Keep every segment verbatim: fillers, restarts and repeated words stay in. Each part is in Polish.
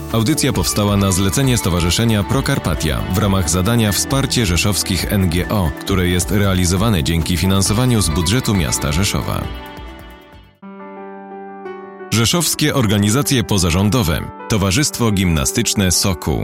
Audycja powstała na zlecenie Stowarzyszenia Prokarpatia w ramach zadania Wsparcie Rzeszowskich N G O, które jest realizowane dzięki finansowaniu z budżetu miasta Rzeszowa. Rzeszowskie organizacje pozarządowe. Towarzystwo Gimnastyczne Sokół.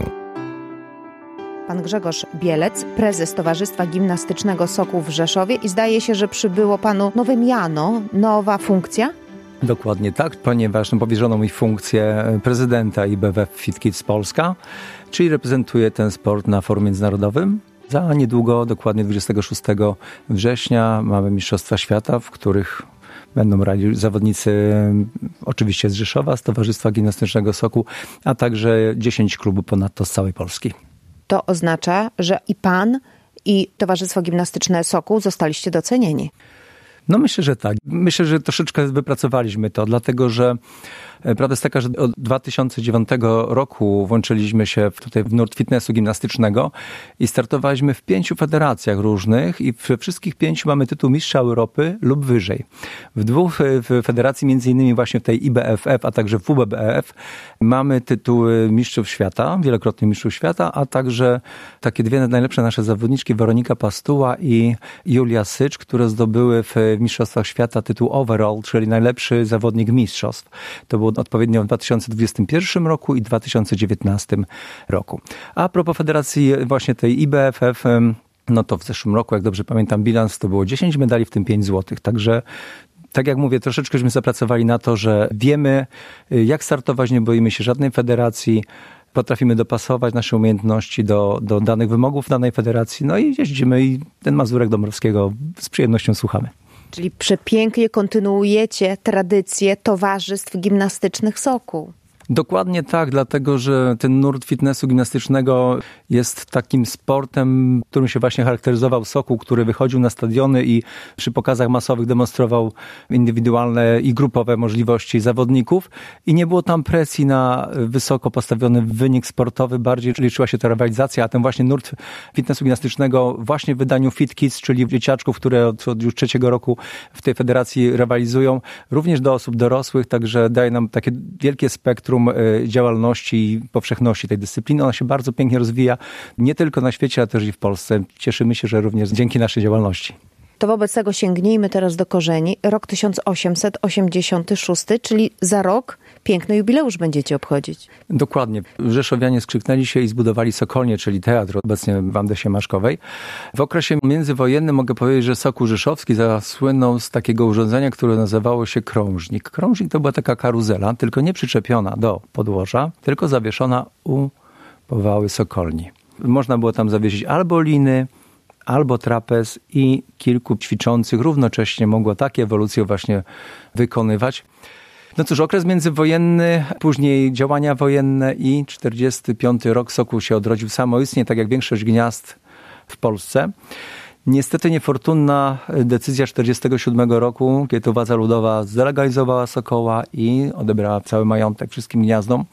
Pan Grzegorz Bielec, prezes Towarzystwa Gimnastycznego Sokół w Rzeszowie i zdaje się, że przybyło panu nowe miano, nowa funkcja? Dokładnie tak, ponieważ powierzono mi funkcję prezydenta I B W F Fit Kids Polska, czyli reprezentuję ten sport na forum międzynarodowym. Za niedługo, dokładnie dwudziestego szóstego września, mamy Mistrzostwa Świata, w których będą brali zawodnicy oczywiście z Rzeszowa, z Towarzystwa Gimnastycznego Sokół, a także dziesięć klubów ponadto z całej Polski. To oznacza, że i pan, i Towarzystwo Gimnastyczne Sokół zostaliście docenieni. No myślę, że tak. Myślę, że troszeczkę wypracowaliśmy to, dlatego że prawda jest taka, że od dwa tysiące dziewiątego roku włączyliśmy się tutaj w nurt fitnessu gimnastycznego i startowaliśmy w pięciu federacjach różnych i we wszystkich pięciu mamy tytuł Mistrza Europy lub wyżej. W dwóch w federacji, między innymi właśnie w tej I B F F, a także w W B B F mamy tytuły Mistrzów Świata, wielokrotnych Mistrzów Świata, a także takie dwie najlepsze nasze zawodniczki, Weronika Pastuła i Julia Sycz, które zdobyły w Mistrzostwach Świata tytuł overall, czyli najlepszy zawodnik mistrzostw. To było odpowiednio w dwa tysiące dwudziestym pierwszym roku i dwa tysiące dziewiętnastym roku. A propos federacji właśnie tej I B F F, no to w zeszłym roku, jak dobrze pamiętam, bilans to było dziesięć medali, w tym pięć złotych. Także tak jak mówię, troszeczkęśmy zapracowali na to, że wiemy jak startować, nie boimy się żadnej federacji, potrafimy dopasować nasze umiejętności do, do danych wymogów danej federacji, no i jeździmy i ten Mazurek Dąbrowskiego z przyjemnością słuchamy. Czyli przepięknie kontynuujecie tradycję towarzystw gimnastycznych Sokół. Dokładnie tak, dlatego że ten nurt fitnessu gimnastycznego jest takim sportem, którym się właśnie charakteryzował Sokół, który wychodził na stadiony i przy pokazach masowych demonstrował indywidualne i grupowe możliwości zawodników i nie było tam presji na wysoko postawiony wynik sportowy, bardziej liczyła się ta rywalizacja, a ten właśnie nurt fitnessu gimnastycznego właśnie w wydaniu Fit Kids, czyli dzieciaczków, które od, od już trzeciego roku w tej federacji rywalizują, również do osób dorosłych, także daje nam takie wielkie spektrum działalności i powszechności tej dyscypliny. Ona się bardzo pięknie rozwija, nie tylko na świecie, ale też i w Polsce. Cieszymy się, że również dzięki naszej działalności. To wobec tego sięgnijmy teraz do korzeni. Rok tysiąc osiemset osiemdziesiąty szósty, czyli za rok piękny jubileusz będziecie obchodzić. Dokładnie. Rzeszowianie skrzyknęli się i zbudowali Sokolnię, czyli teatr obecnie w Wandesie Maszkowej. W okresie międzywojennym mogę powiedzieć, że Sokół Rzeszowski zasłynął z takiego urządzenia, które nazywało się krążnik. Krążnik to była taka karuzela, tylko nie przyczepiona do podłoża, tylko zawieszona u powały Sokolni. Można było tam zawiesić albo liny, albo trapez i kilku ćwiczących równocześnie mogło takie ewolucje właśnie wykonywać. No cóż, okres międzywojenny, później działania wojenne i czterdziesty piąty rok Sokół się odrodził samoistnie, tak jak większość gniazd w Polsce. Niestety niefortunna decyzja czterdziestego siódmego roku, kiedy to władza ludowa zdelegalizowała Sokoła i odebrała cały majątek wszystkim gniazdom.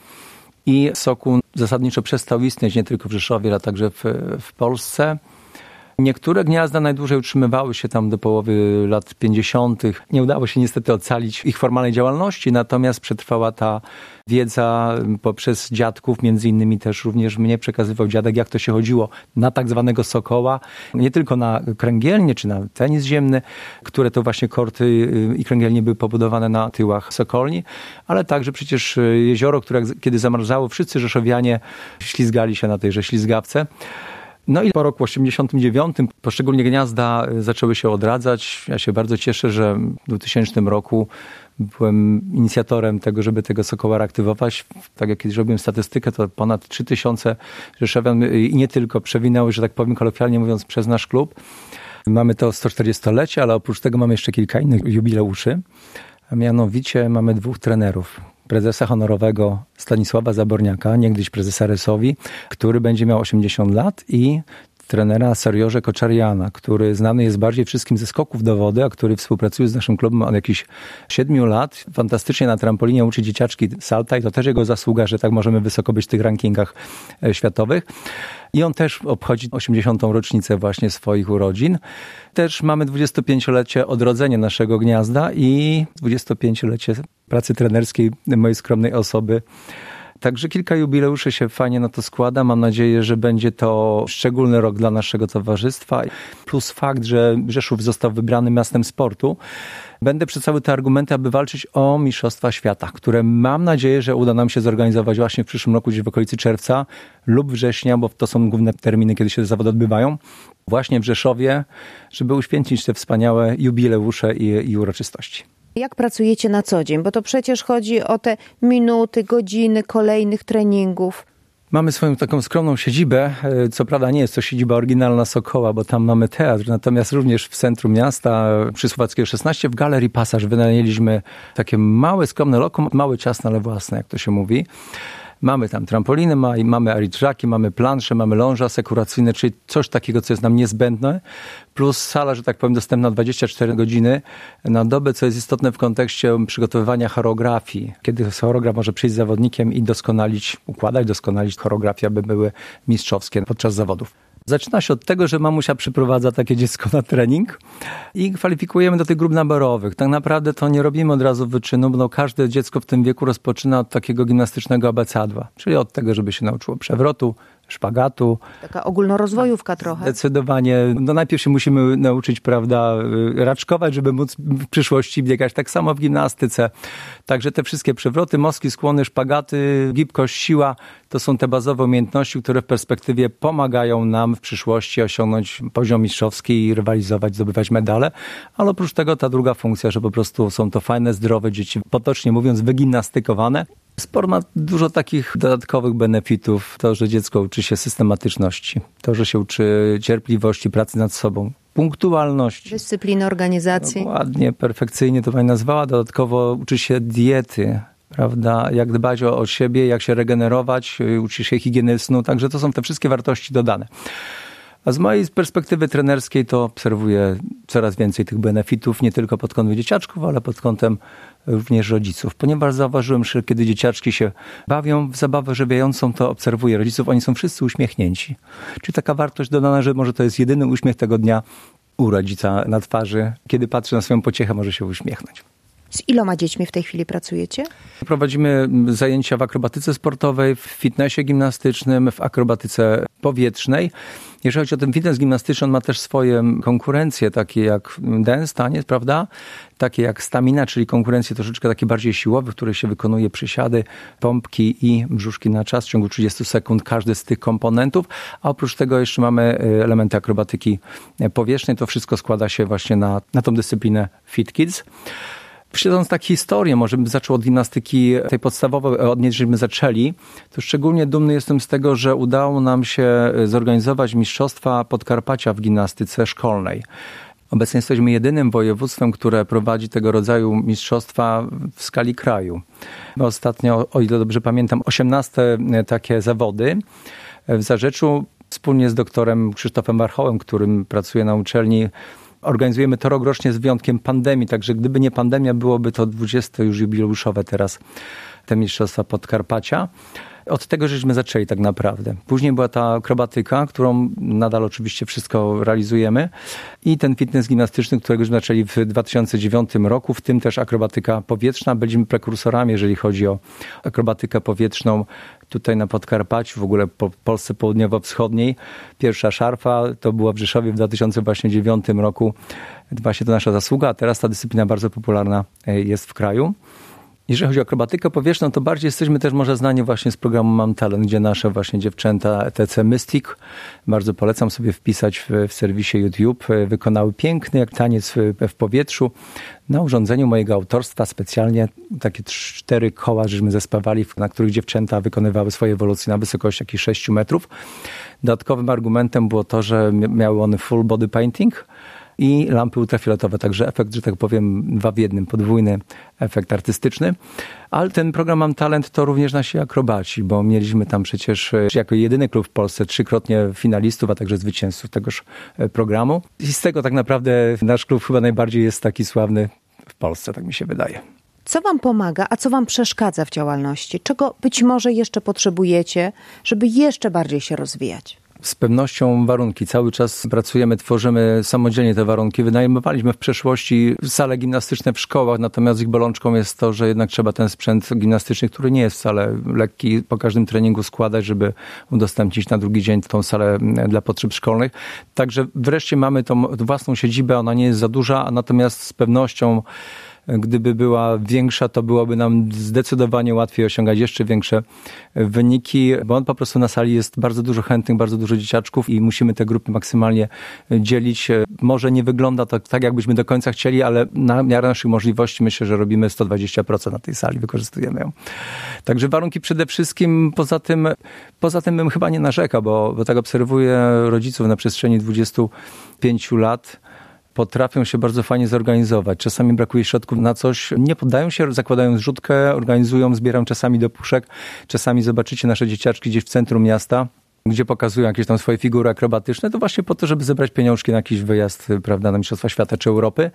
I Sokół zasadniczo przestał istnieć nie tylko w Rzeszowie, ale także w, w Polsce. Niektóre gniazda najdłużej utrzymywały się tam do połowy lat pięćdziesiątych. Nie udało się niestety ocalić ich formalnej działalności, natomiast przetrwała ta wiedza poprzez dziadków, między innymi też również mnie przekazywał dziadek, jak to się chodziło na tak zwanego Sokoła. Nie tylko na kręgielnie czy na tenis ziemny, które to właśnie korty i kręgielnie były pobudowane na tyłach Sokolni, ale także przecież jezioro, które kiedy zamarzało, wszyscy rzeszowianie ślizgali się na tejże ślizgawce. No i po roku osiemdziesiątym dziewiątym poszczególne gniazda zaczęły się odradzać. Ja się bardzo cieszę, że w dwutysięcznym roku byłem inicjatorem tego, żeby tego Sokoła reaktywować. Tak jak kiedyś robiłem statystykę, to ponad trzy tysiące rzeszowian i nie tylko przewinęły, że tak powiem kolokwialnie mówiąc, przez nasz klub. Mamy to sto czterdziestolecie, ale oprócz tego mamy jeszcze kilka innych jubileuszy. A mianowicie mamy dwóch trenerów. Prezesa honorowego Stanisława Zaborniaka, niegdyś prezesa Resowi, który będzie miał osiemdziesiąt lat, i trenera Serjorze Koczariana, który znany jest bardziej wszystkim ze skoków do wody, a który współpracuje z naszym klubem od jakichś siedmiu lat. Fantastycznie na trampolinie uczy dzieciaczki salta i to też jego zasługa, że tak możemy wysoko być w tych rankingach światowych. I on też obchodzi osiemdziesiątą rocznicę właśnie swoich urodzin. Też mamy dwudziestopięciolecie odrodzenia naszego gniazda i dwudziestopięciolecie pracy trenerskiej mojej skromnej osoby Także kilka jubileuszy się fajnie na to składa. Mam nadzieję, że będzie to szczególny rok dla naszego towarzystwa. Plus fakt, że Rzeszów został wybrany miastem sportu. Będę przedstawiał te argumenty, aby walczyć o Mistrzostwa Świata, które mam nadzieję, że uda nam się zorganizować właśnie w przyszłym roku, gdzieś w okolicy czerwca lub września, bo to są główne terminy, kiedy się te zawody odbywają. Właśnie w Rzeszowie, żeby uświęcić te wspaniałe jubileusze i, i uroczystości. Jak pracujecie na co dzień? Bo to przecież chodzi o te minuty, godziny kolejnych treningów. Mamy swoją taką skromną siedzibę. Co prawda nie jest to siedziba oryginalna Sokoła, bo tam mamy teatr, natomiast również w centrum miasta przy Słowackiego szesnaście w Galerii Pasaż wynajęliśmy takie małe, skromne lokum, małe, ciasne, ale własne, jak to się mówi. Mamy tam trampoliny, mamy aritrzaki, mamy plansze, mamy ląże asekuracyjne, czyli coś takiego, co jest nam niezbędne. Plus sala, że tak powiem, dostępna dwadzieścia cztery godziny na dobę, co jest istotne w kontekście przygotowywania choreografii. Kiedy choreograf może przyjść z zawodnikiem i doskonalić, układać, doskonalić choreografię, aby były mistrzowskie podczas zawodów. Zaczyna się od tego, że mamusia przyprowadza takie dziecko na trening i kwalifikujemy do tych grup naborowych. Tak naprawdę to nie robimy od razu wyczynu, bo każde dziecko w tym wieku rozpoczyna od takiego gimnastycznego abecadła, czyli od tego, żeby się nauczyło przewrotu, szpagatu. Taka ogólnorozwojówka trochę. Zdecydowanie. No najpierw się musimy nauczyć, prawda, raczkować, żeby móc w przyszłości biegać. Tak samo w gimnastyce. Także te wszystkie przewroty, moski, skłony, szpagaty, gibkość, siła, to są te bazowe umiejętności, które w perspektywie pomagają nam w przyszłości osiągnąć poziom mistrzowski i rywalizować, zdobywać medale. Ale oprócz tego ta druga funkcja, że po prostu są to fajne, zdrowe dzieci, potocznie mówiąc, wygimnastykowane. Sport ma dużo takich dodatkowych benefitów. To, że dziecko uczy się systematyczności, to, że się uczy cierpliwości, pracy nad sobą, punktualności. Dyscypliny, organizacji. Ładnie, perfekcyjnie to pani nazwała. Dodatkowo uczy się diety, prawda? Jak dbać o, o siebie, jak się regenerować, uczy się higieny snu. Także to są te wszystkie wartości dodane. A z mojej perspektywy trenerskiej to obserwuję coraz więcej tych benefitów, nie tylko pod kątem dzieciaczków, ale pod kątem również rodziców. Ponieważ zauważyłem, że kiedy dzieciaczki się bawią w zabawę żywiającą, to obserwuję rodziców, oni są wszyscy uśmiechnięci. Czyli taka wartość dodana, że może to jest jedyny uśmiech tego dnia u rodzica na twarzy. Kiedy patrzy na swoją pociechę, może się uśmiechnąć. Z iloma dziećmi w tej chwili pracujecie? Prowadzimy zajęcia w akrobatyce sportowej, w fitnessie gimnastycznym, w akrobatyce powietrznej. Jeżeli chodzi o ten fitness gimnastyczny, on ma też swoje konkurencje, takie jak dance, taniec, prawda? Takie jak stamina, czyli konkurencje troszeczkę takie bardziej siłowe, w których się wykonuje przysiady, pompki i brzuszki na czas w ciągu trzydziestu sekund, każdy z tych komponentów. A oprócz tego jeszcze mamy elementy akrobatyki powietrznej. To wszystko składa się właśnie na, na tą dyscyplinę Fit Kids. Śledząc tak historię, może bym zaczął od gimnastyki tej podstawowej, od niej żeśmy zaczęli, to szczególnie dumny jestem z tego, że udało nam się zorganizować Mistrzostwa Podkarpacia w gimnastyce szkolnej. Obecnie jesteśmy jedynym województwem, które prowadzi tego rodzaju mistrzostwa w skali kraju. Ostatnio, o ile dobrze pamiętam, osiemnaste takie zawody w Zarzeczu wspólnie z doktorem Krzysztofem Warchołem, którym pracuje na uczelni. Organizujemy to rokrocznie z wyjątkiem pandemii, także gdyby nie pandemia, byłoby to dwudzieste już jubileuszowe teraz te Mistrzostwa Podkarpacia. Od tego żeśmy zaczęli tak naprawdę. Później była ta akrobatyka, którą nadal oczywiście wszystko realizujemy i ten fitness gimnastyczny, którego już zaczęli w dwa tysiące dziewiątym roku, w tym też akrobatyka powietrzna. Byliśmy prekursorami, jeżeli chodzi o akrobatykę powietrzną tutaj na Podkarpaciu, w ogóle po Polsce południowo-wschodniej. Pierwsza szarfa to była w Rzeszowie w dwa tysiące dziewiątym roku. Właśnie to nasza zasługa, a teraz ta dyscyplina bardzo popularna jest w kraju. Jeżeli chodzi o akrobatykę powietrzną, to bardziej jesteśmy też może znani właśnie z programu Mam Talent, gdzie nasze właśnie dziewczęta E T C Mystic, bardzo polecam sobie wpisać w, w serwisie YouTube, wykonały piękny jak taniec w, w powietrzu na urządzeniu mojego autorstwa specjalnie takie cztery koła, żeśmy zespawali, na których dziewczęta wykonywały swoje ewolucje na wysokości jakichś sześciu metrów. Dodatkowym argumentem było to, że miały one full body painting i lampy ultrafioletowe, także efekt, że tak powiem, dwa w jednym, podwójny efekt artystyczny. Ale ten program Mam Talent to również nasi akrobaci, bo mieliśmy tam przecież jako jedyny klub w Polsce trzykrotnie finalistów, a także zwycięzców tegoż programu. I z tego tak naprawdę nasz klub chyba najbardziej jest taki sławny w Polsce, tak mi się wydaje. Co wam pomaga, a co wam przeszkadza w działalności? Czego być może jeszcze potrzebujecie, żeby jeszcze bardziej się rozwijać? Z pewnością warunki. Cały czas pracujemy, tworzymy samodzielnie te warunki. Wynajmowaliśmy w przeszłości sale gimnastyczne w szkołach, natomiast ich bolączką jest to, że jednak trzeba ten sprzęt gimnastyczny, który nie jest wcale lekki, po każdym treningu składać, żeby udostępnić na drugi dzień tą salę dla potrzeb szkolnych. Także wreszcie mamy tą własną siedzibę, ona nie jest za duża, natomiast z pewnością gdyby była większa, to byłoby nam zdecydowanie łatwiej osiągać jeszcze większe wyniki, bo on po prostu na sali jest bardzo dużo chętnych, bardzo dużo dzieciaczków i musimy te grupy maksymalnie dzielić. Może nie wygląda to tak, jakbyśmy do końca chcieli, ale na miarę naszych możliwości myślę, że robimy sto dwadzieścia procent na tej sali, wykorzystujemy ją. Także warunki przede wszystkim, poza tym, poza tym bym chyba nie narzekał, bo, bo tak obserwuję rodziców na przestrzeni dwudziestu pięciu lat, potrafią się bardzo fajnie zorganizować. Czasami brakuje środków na coś. Nie poddają się, zakładają zrzutkę, organizują, zbierają czasami do puszek. Czasami zobaczycie nasze dzieciaczki gdzieś w centrum miasta, gdzie pokazują jakieś tam swoje figury akrobatyczne. To właśnie po to, żeby zebrać pieniążki na jakiś wyjazd, prawda, na Mistrzostwa Świata czy Europy.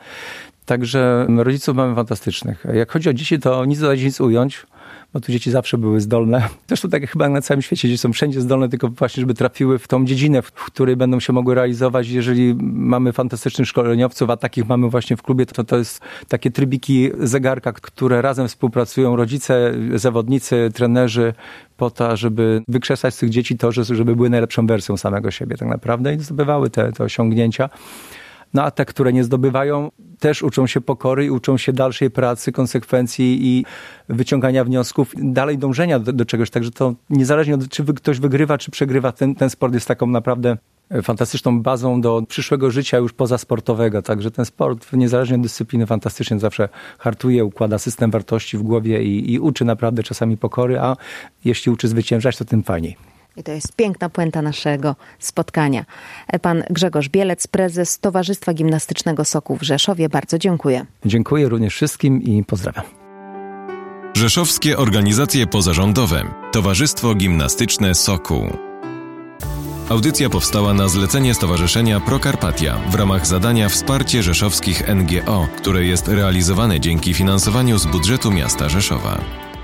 Także rodziców mamy fantastycznych. Jak chodzi o dzieci, to nic dodać, nic ująć, bo tu dzieci zawsze były zdolne. Zresztą tak jak chyba na całym świecie, dzieci są wszędzie zdolne, tylko właśnie, żeby trafiły w tą dziedzinę, w której będą się mogły realizować. Jeżeli mamy fantastycznych szkoleniowców, a takich mamy właśnie w klubie, to to jest takie trybiki zegarka, które razem współpracują, rodzice, zawodnicy, trenerzy, po to, żeby wykrzesać z tych dzieci to, żeby były najlepszą wersją samego siebie tak naprawdę i zdobywały te, te osiągnięcia. No a te, które nie zdobywają, też uczą się pokory i uczą się dalszej pracy, konsekwencji i wyciągania wniosków, dalej dążenia do, do czegoś. Także to niezależnie od czy ktoś wygrywa, czy przegrywa, ten, ten sport jest taką naprawdę fantastyczną bazą do przyszłego życia już pozasportowego. Także ten sport, niezależnie od dyscypliny, fantastycznie zawsze hartuje, układa system wartości w głowie i, i uczy naprawdę czasami pokory, a jeśli uczy zwyciężać, to tym fajniej. I to jest piękna puenta naszego spotkania. Pan Grzegorz Bielec, prezes Towarzystwa Gimnastycznego Sokół w Rzeszowie. Bardzo dziękuję. Dziękuję również wszystkim i pozdrawiam. Rzeszowskie organizacje pozarządowe. Towarzystwo Gimnastyczne Sokół. Audycja powstała na zlecenie Stowarzyszenia Prokarpatia w ramach zadania Wsparcie Rzeszowskich N G O, które jest realizowane dzięki finansowaniu z budżetu miasta Rzeszowa.